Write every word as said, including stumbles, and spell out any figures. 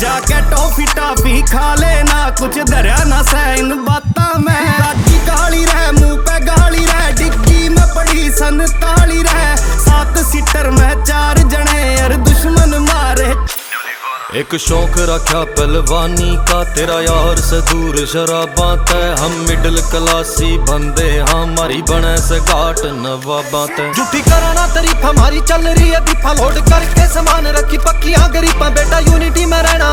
जाके toffee toffee खा लेना, कुछ धरिया ना सह इन बाता में। राजी काली रह मुंह पे गाली रह, डिग्गी में पड़ी संताली रह, सात सीटर में चार जने और दुश्मन मारे। एक शौक रखा पहलवानी का तेरा यार से दूर शराबा तय, हम मिडिल क्लासी बंदे हमारी बने से घाट नवाबा तय। झूठी कराना तारीफ हमारी चल रही है दीफा, लोड करके सामान रखी पक्कियां गरीबा बेटा यूनिटी में रहना।